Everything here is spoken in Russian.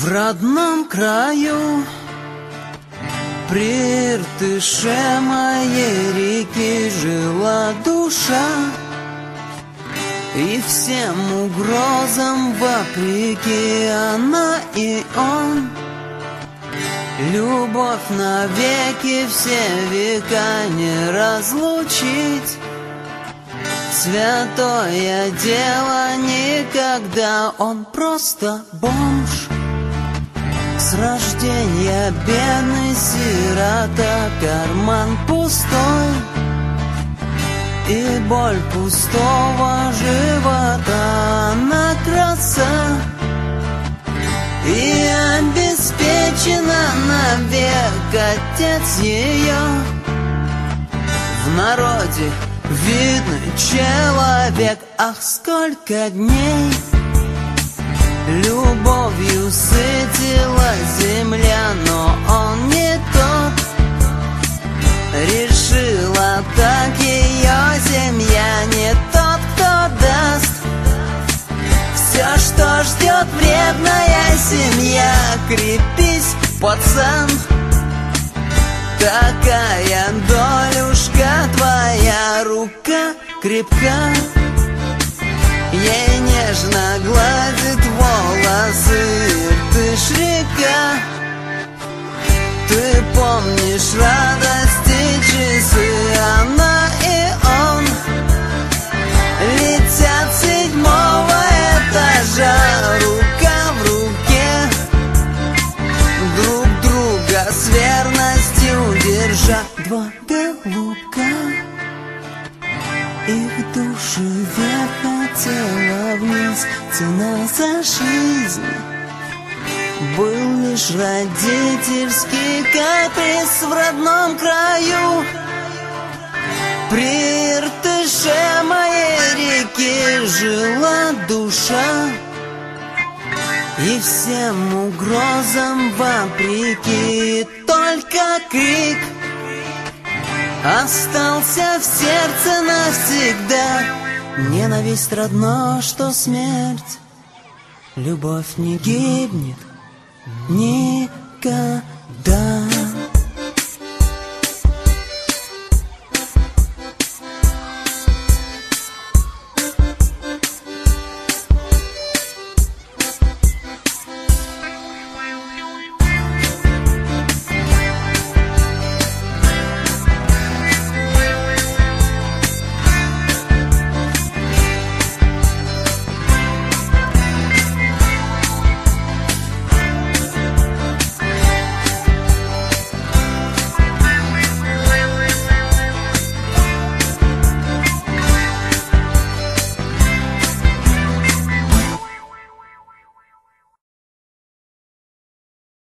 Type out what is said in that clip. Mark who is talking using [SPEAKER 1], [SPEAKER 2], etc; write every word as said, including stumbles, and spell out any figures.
[SPEAKER 1] В родном краю, при Иртыше моей реки, жила душа, и всем угрозам вопреки она и он. Любовь навеки, все века не разлучить. Святое дело никогда, он просто бомж. С рождения бедный сирота, карман пустой, и боль пустого живота на краса. И обеспечена навек отец ее. В народе видный человек, ах, сколько дней любовью сытила земля, но он не тот. Решила так ее семья, не тот, кто даст все, что ждет вредная семья. Крепись, пацан, такая долюшка твоя, рука крепка, ей нежно гладит волосы ты река. Ты помнишь радости часы, она и он летят с седьмого этажа, рука в руке, друг друга с верностью держа. Два голубка, их души вверх, а тело вниз, цена за жизнь был лишь родительский каприз. В родном краю, при Иртыше моей реки, жила душа, и всем угрозам вопреки только крик остался в сердце навсегда. Ненависть родна, что смерть, любовь не гибнет никогда.